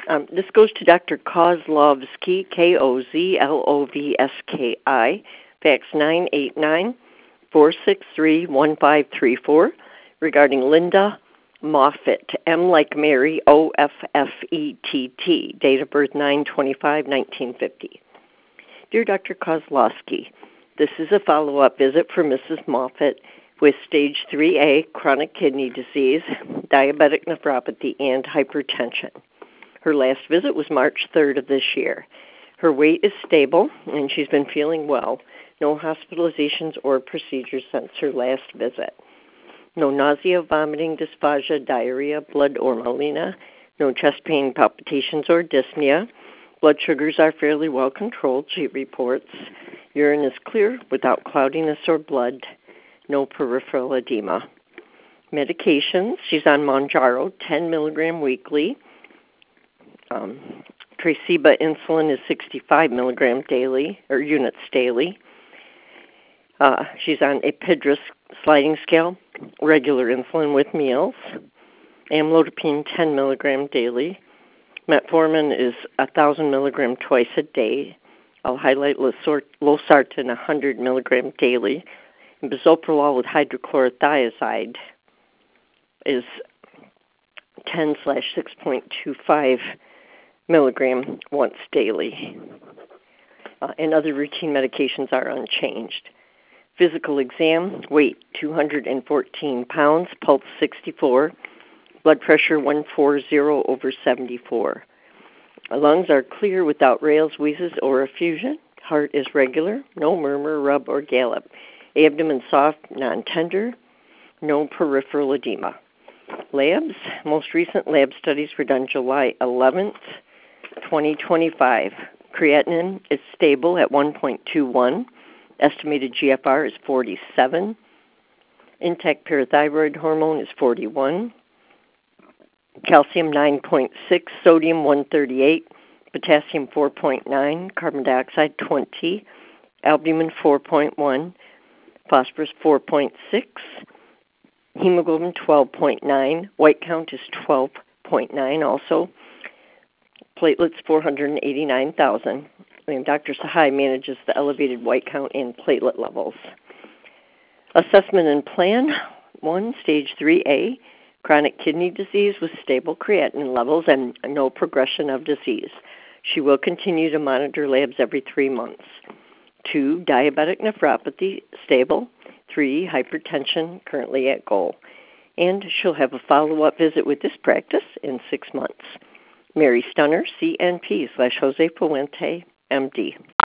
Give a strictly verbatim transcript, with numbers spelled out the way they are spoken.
Um, this goes to Doctor Kozlovsky, K O Z L O V S K I, fax nine eight nine, four six three, one five three four, regarding Linda Moffett, M like Mary, O F F E T T, date of birth nine twenty-five nineteen fifty. Dear Doctor Kozlowski, this is a follow-up visit for Missus Moffett with stage three A chronic kidney disease, diabetic nephropathy, and hypertension. Her last visit was March third of this year. Her weight is stable, and she's been feeling well. No hospitalizations or procedures since her last visit. No nausea, vomiting, dysphagia, diarrhea, blood or melena. No chest pain, palpitations, or dyspnea. Blood sugars are fairly well controlled, she reports. Urine is clear without cloudiness or blood. No peripheral edema. Medications, she's on Mounjaro, ten milligram weekly. Um, Tresiba insulin is sixty-five milligram daily, or units daily. Uh, she's on Epidris sliding scale, regular insulin with meals. Amlodipine ten milligram daily. Metformin is one thousand milligram twice a day. I'll highlight losartan one hundred milligram daily. And bisoprolol with hydrochlorothiazide is ten slash six point two five milligram once daily. Uh, and other routine medications are unchanged. Physical exam, weight two hundred fourteen pounds, pulse sixty-four, blood pressure one forty over seventy-four. Lungs are clear without rales, wheezes, or effusion. Heart is regular, no murmur, rub, or gallop. Abdomen soft, non-tender, no peripheral edema. Labs, most recent lab studies were done July eleventh, twenty twenty-five. Creatinine is stable at one point two one. Estimated G F R is forty-seven. Intact parathyroid hormone is forty-one. Calcium nine point six, sodium one thirty-eight, potassium four point nine, carbon dioxide twenty, albumin four point one, phosphorus four point six, hemoglobin twelve point nine, white count is twelve point nine also, platelets four hundred eighty-nine thousand. And Doctor Sahai manages the elevated white count and platelet levels. Assessment and plan, one, stage three A, chronic kidney disease with stable creatinine levels and no progression of disease. She will continue to monitor labs every three months. Two, diabetic nephropathy, stable. Three, hypertension, currently at goal. And she'll have a follow-up visit with this practice in six months. Mary Stunner, C N P slash Jose Fuente, M D.